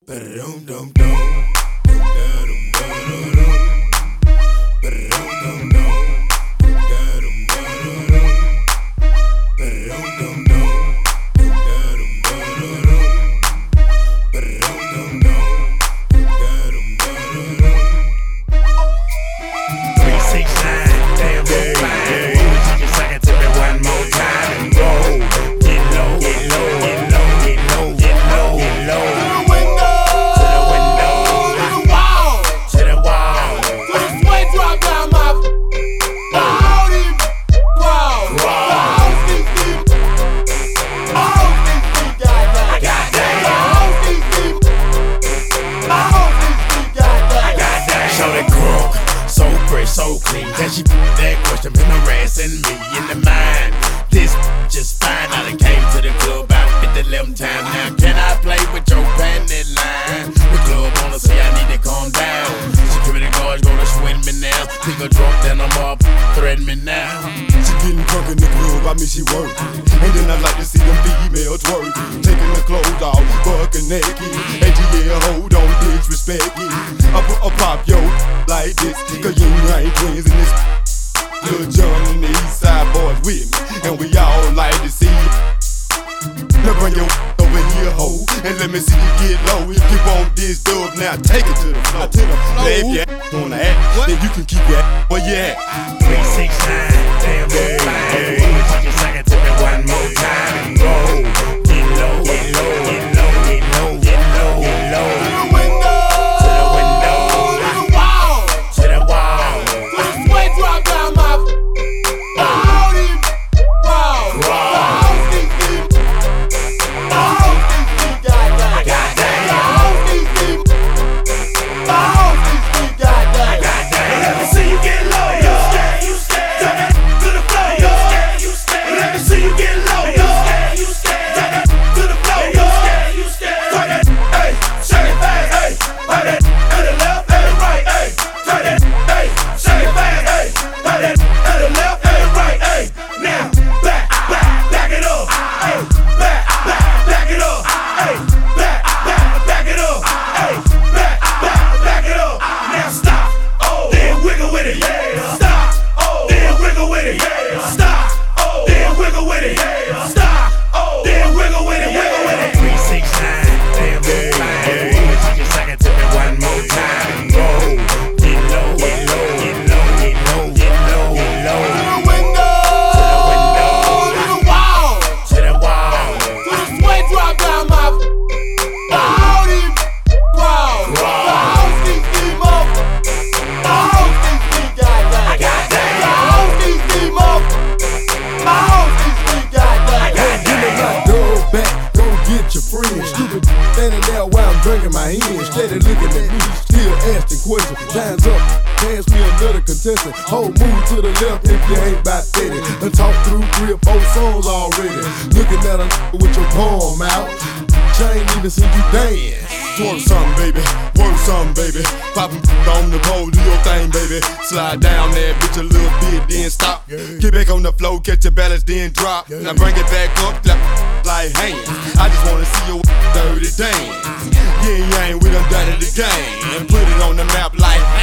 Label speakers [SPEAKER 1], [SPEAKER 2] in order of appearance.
[SPEAKER 1] So clean, can she that question been harassing me in the mind? This just fine, I done came to the club about 50-11 times. Now can I play with your panty line? The club wanna see I need to calm down. Security guards gonna swing me now. Pick a drunk, then I'm up, threaten me now.
[SPEAKER 2] She getting drunk in the club, I mean she work. And then I like to see them females twerk. Taking the clothes off, bucking naked. And yeah, hold on, disrespect it. I pop yo like this, cause you ain't twins in this. Lil Jon and the East Side boys with me, and we all like to see you. Now bring your over here, ho, and let me see you get low. If you want this dub, now take it to the floor. Now if you on the act, then you can keep your where you at.
[SPEAKER 1] 369, damn good fine. You can sing it to me one more time and go. Get low, get low, get low, get low, get low, get low. To the window, to the window, to the wall, to the wall. To the sweat drop down my body.
[SPEAKER 2] Drinking my hand, steady looking at me, still asking questions. Time's up, pass me another contestant. Whole move to the left if you ain't about 30. Done talk through 3 or 4 songs already. Looking at a with your palm out. She ain't even seen you dance. Twerk something, baby, work something, baby. Poppin' on the pole, do your thing, baby. Slide down that bitch a little bit, then stop. Get back on the floor, catch your balance, then drop. Now bring it back up, like hands. I just wanna see your dirty dance. Yeah, we done done it again. And put it on the map like